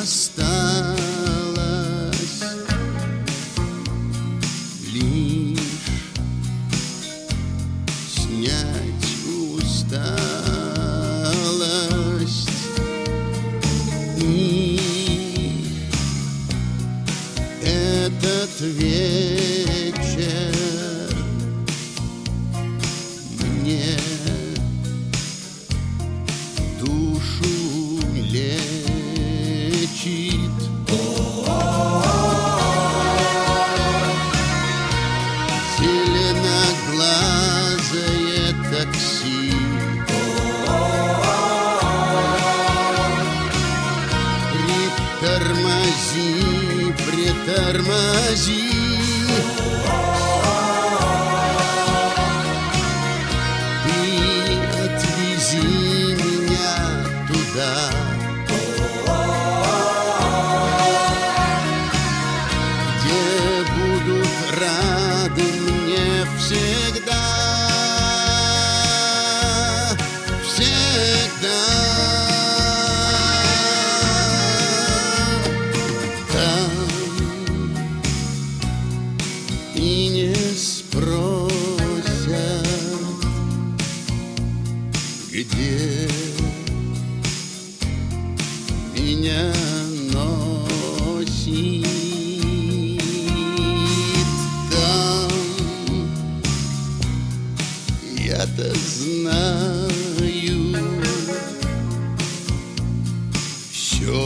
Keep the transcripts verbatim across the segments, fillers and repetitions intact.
осталось лишь снять усталость. И этот вечер мне душу лечит. Зеленоглазое такси притормози, притормози. Ты отвези меня туда, где будут рады мне всегда, всегда. Там и не спросят, где меня носит. Там я-то знаю все,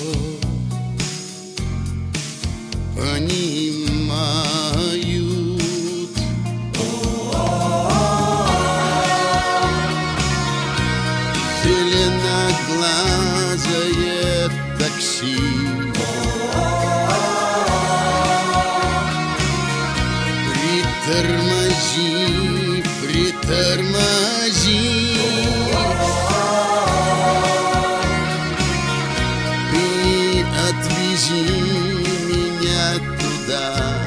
понимают. Зеленоглазое такси притормози, притормози. Ты отвези меня туда,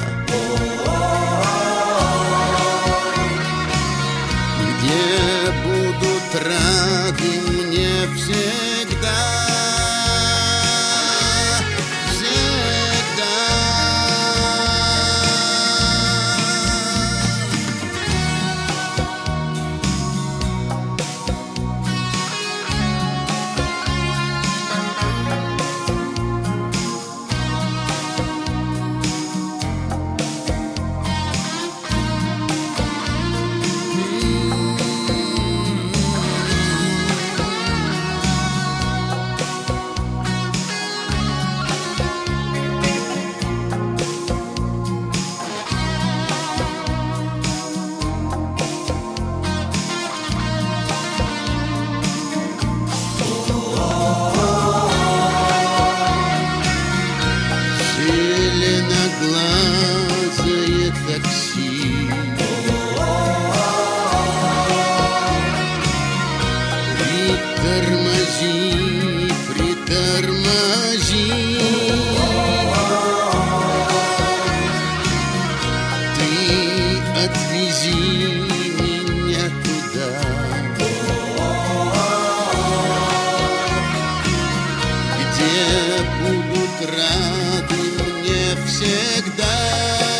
где будут рады мне всегда, всегда. Зеленоглазое такси притормози, притормози. Ты отвези меня туда, где будут рады мне всегда.